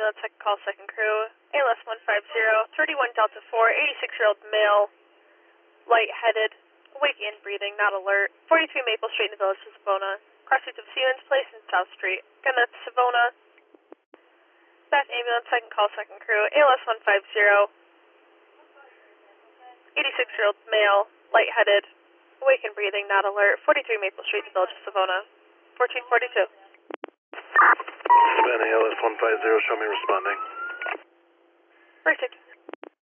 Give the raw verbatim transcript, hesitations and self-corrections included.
ambulance, second call, second crew. A L S one five zero, thirty-one Delta four, eighty-six-year-old male, lightheaded, awake and breathing, not alert. forty-three Maple Street in the village of Savona. Crossroads of Siemens Place and South Street. Again, that's Savona. Back ambulance, second call, second crew. A L S one five zero, eighty-six-year-old male, lightheaded, awake and breathing, not alert. forty-three Maple Street in the village of Savona. fourteen forty-two. Savannah, A L S one five zero, show me responding. Perfect.